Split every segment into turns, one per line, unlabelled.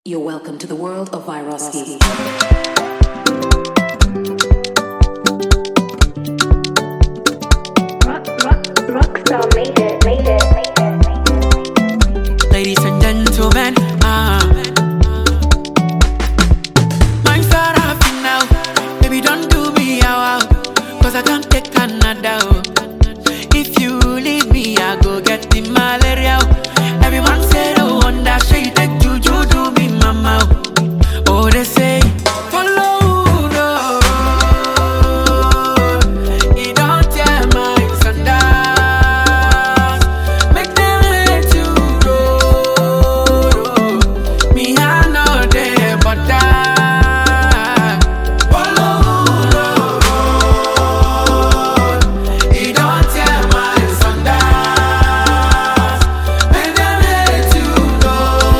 You're welcome to the world of Vyroski.
Rockstar made it.
Ladies and gentlemen, mine's are happy now. Baby, don't do me out, cause I can't take Canada. If you leave me, I go get the malaria. Everyone say the one that she take juju do me mama. Oh, they say follow the road. You don't tell my son that. Make them let you go. Me I know they but that. Follow the road. You don't tell my son that. Make them let you go.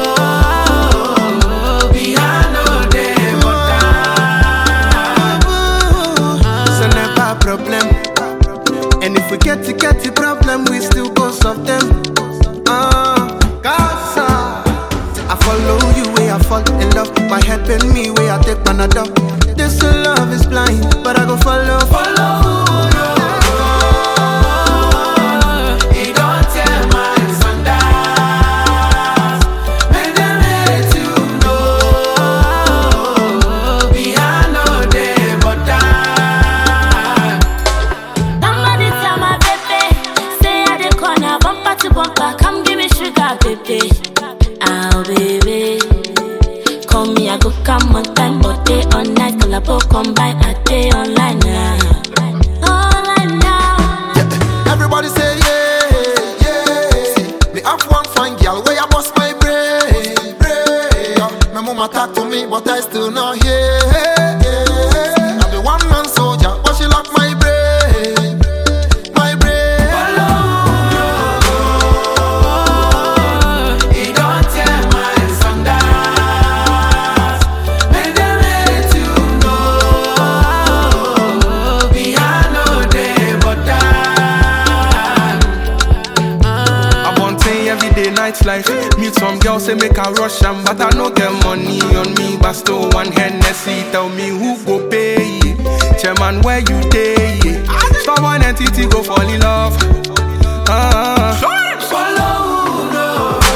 Me I know they but that.
So never problem. And if we get the problem, we still go solve them. Casa, I follow you where I fall in love. My head bend me where I take Panadol. This love is blind, but I go follow.
You don't tell my son that. Make them let you know. Me I know they but that.
Somebody tell my baby, stay at the corner, bumper to bumper, come give me sugar, baby. Oh, baby, call me, I go come on time, but day all night, collabo combine, I day online now. Online now.
Everybody say yeah. See, me have one fine girl where I bust my brain. My mama talk to me, but I still not hear. I be one man soldier, but she lock my brain.
You don't tell my son that. Make them let you know. Me I know they but that.
I want say everyday night life. Meet some girls say make a rush am, but I no get money on me. But still one Hennessy, tell me who go pay. Chairman, where you day? Stubborn entity go fall in love.
Follow the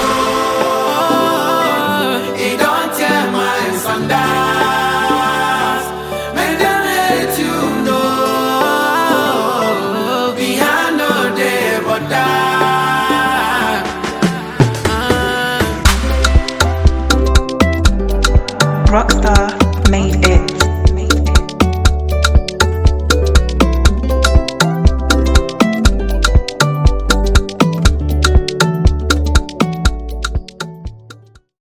road. You don't tell my son that. Make them let you know. Me I know they but that.
Rockstar made it.